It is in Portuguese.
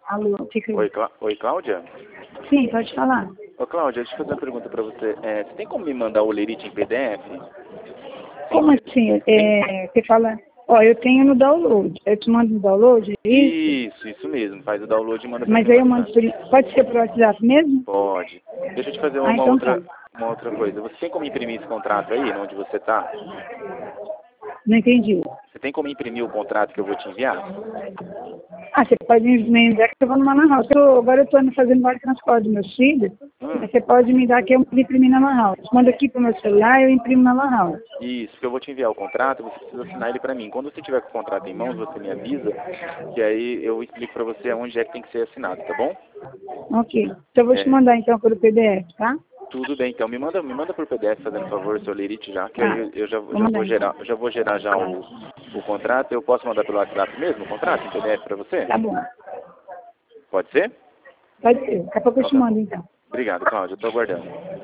Alô, fica aí. Oi, Cláudia? Sim, pode falar. Ô, Cláudia, deixa eu fazer uma pergunta pra você. Você tem como me mandar o Olerite em PDF? Como assim? Você fala... Ó, eu tenho no download. Eu te mando no download, é isso? Isso mesmo. Faz o download e manda pra Mas mim aí no eu mando WhatsApp. Pode ser por WhatsApp mesmo? Pode. Deixa eu te fazer uma Então tá. outra coisa. Você tem como imprimir esse contrato aí, onde você tá? Não entendi. Você tem como imprimir o contrato que eu vou te enviar? Ah, você pode me enviar que eu vou numa lan house. Agora eu estou fazendo vários transportes dos meus filhos. Mas você pode me dar que eu imprimir na lan house. Manda aqui pro meu celular e eu imprimo na lan house. Isso, que eu vou te enviar o contrato, você precisa assinar ele pra mim. Quando você tiver com o contrato em mãos, você me avisa, que aí eu explico pra você onde é que tem que ser assinado, tá bom? Ok. Então eu vou te mandar então pelo PDF, tá? Tudo bem, então me manda por PDF, fazendo favor, seu Lerite já, que Tá. aí eu já Vou mandar, então. vou gerar já o contrato. Eu posso mandar pelo WhatsApp mesmo o contrato em PDF pra você? Tá bom. Pode ser? Pode ser. Daqui a pouco eu Então te tá mando bom. então. Obrigado, Cláudia, eu tô aguardando.